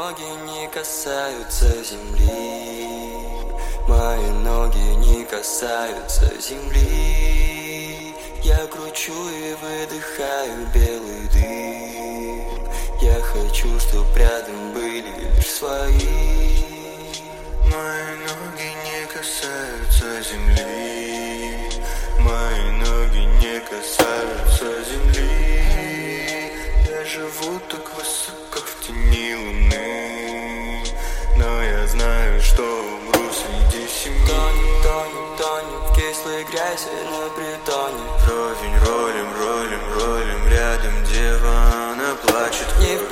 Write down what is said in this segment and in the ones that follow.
ноги не касаются земли, мои ноги не касаются земли. Я кручу и выдыхаю белый дым. Я хочу, чтоб рядом были лишь свои. Мои ноги не касаются земли, мои ноги не касаются земли. Я живу так высоко в тени луны, но я знаю, что умру среди семьи. Тонем в кислой грязи на притоне. Вровень ролим рядом дева, она плачет. Не в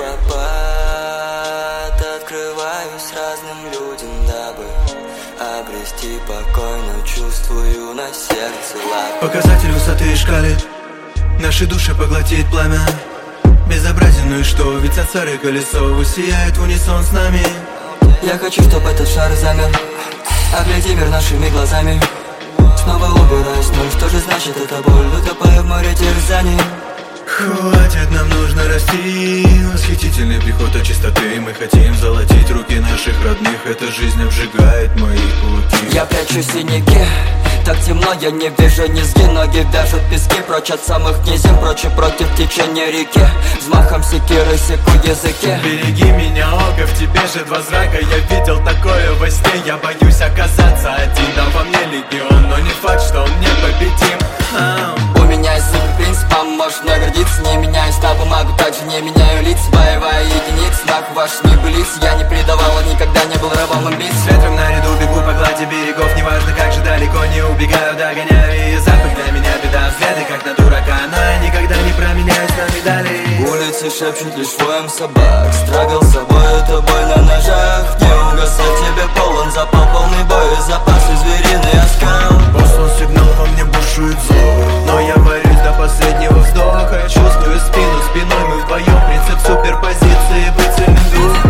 попад открываюсь разным людям, дабы обрести покой, но чувствую на сердце лапы. Показатель высоты шкалит, наши души поглотит пламя. Безобразен, ну и что, ведь сансары и колесо сияет в унисон с нами. Я хочу, чтобы этот шар замер. Огляди мир нашими глазами. Снова убираюсь, ну что же значит эта боль? Утопаю в море терзаний. Хватит, нам нужно расти. Восхитительный приход от чистоты. Мы хотим золотить руки наших родных. Эта жизнь обжигает мои пути. Я прячу синяки, так темно, я не вижу низги. Ноги вяжут пески, прочь от самых низин, прочь и против течения реки. Взмахом секиры секу языки. Береги меня, око, в тебе же два зрака. Я видел такое во сне, я боюсь оказаться один. Да во мне легион, но не факт, что он непобедим. У меня есть суперпринципом, можешь не гордиться. Не меняюсь на бумагу, также не меняю лиц. Боевая единица, нахуй ваш не былиц. Я не предавал, никогда не был рабом амбиций. С ветром наряду бегу по глади берегов. Неважно как же далеко, не убегаю, догоняю. И запах для меня беда, взгляды как на дурака. Но я никогда не променяюсь на медали. Улицы шепчут лишь воем собак. Страгл с собой, это бой на ножах. Не угасать, тебе полон запал, полный бой. Запасы звериный оскал. Послан сигнал, во мне бушует зло, но я борюсь до последнего вздоха. Чувствую спину, спиной мы вдвоем. Принцип суперпозиции, быть сильным духом.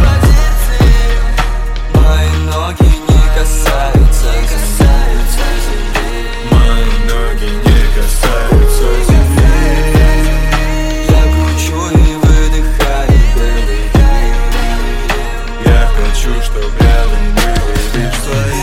Мои ноги не касаются земли. Мои ноги не касаются земли. Я кручу и выдыхаю белый дым. Я хочу, чтоб рядом были лишь твои.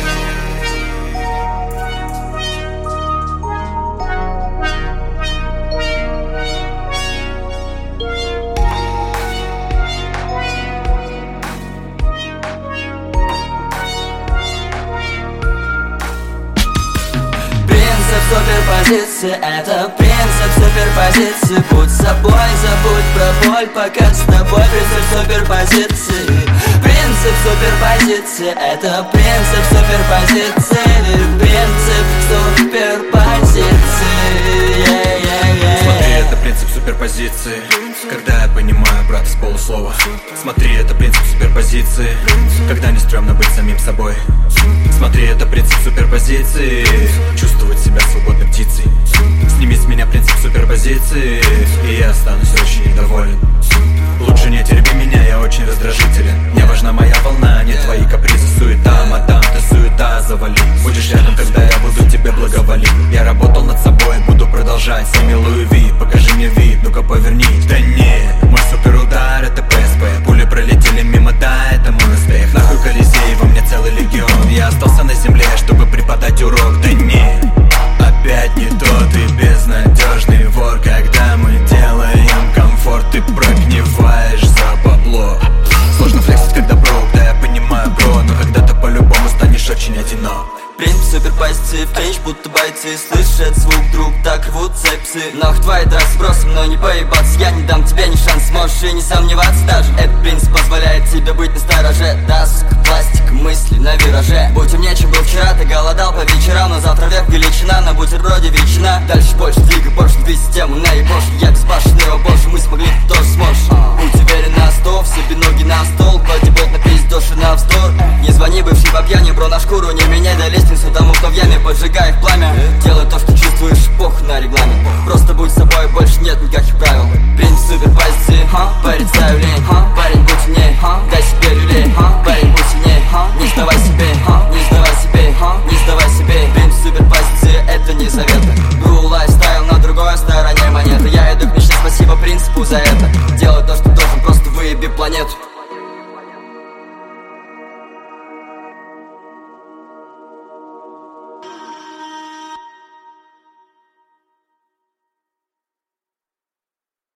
Суперпозиции, это принцип суперпозиции. Будь собой, забудь про боль, пока с тобой. Принцип суперпозиции. Принцип суперпозиции, это принцип суперпозиции. Принцип суперпозиции. Смотри, это принцип суперпозиции. Когда я понимаю, брат, с полуслова. Смотри, это принцип суперпозиции. Когда не стрёмно быть самим собой. Смотри, это принцип суперпозиции. Чувствовать себя свободной птицей. Сними с меня принцип суперпозиции, и я останусь очень недоволен. Лучше не терпи меня, я очень раздражителен. Мне важна моя волна, а не твои капризы. Суета, мадам, ты суета, завали. Будешь рядом, когда я буду тебе благоволить. Я работал над собой, буду продолжать. Сами Луи Ви, покажи мне вид, ну-ка поверни. Да не, мой суперудар это ПСП. Пули пролетели мимо, да, это мой успех. Нахуй Колизей, во мне целый легион. Я остался на земле, чтобы преподать урок. Да не, опять не тот и безнадежный вор. Когда мы делаем комфорт, ты прогниваешь за бабло. Сложно флексить, когда брок, да я понимаю, бро. Но когда-то по-любому станешь очень одинок. Принцип суперпозиции, в клинч, будто бойцы. Слышат звук, друг, так рвут цепсы. Нах, твои драк сбросом, но не поебаться. Я не дам тебе ни шанс, можешь и не сомневаться даже. Этот принцип позволяет тебе быть настороже. Доск, пластик, мысли на вираже. Будь умнее, чем был вчера, ты голодал по вечерам. Но завтра вверх величина, на бутерброде ветчина. Дальше больше, двигай больше, две системы наебошь. Я без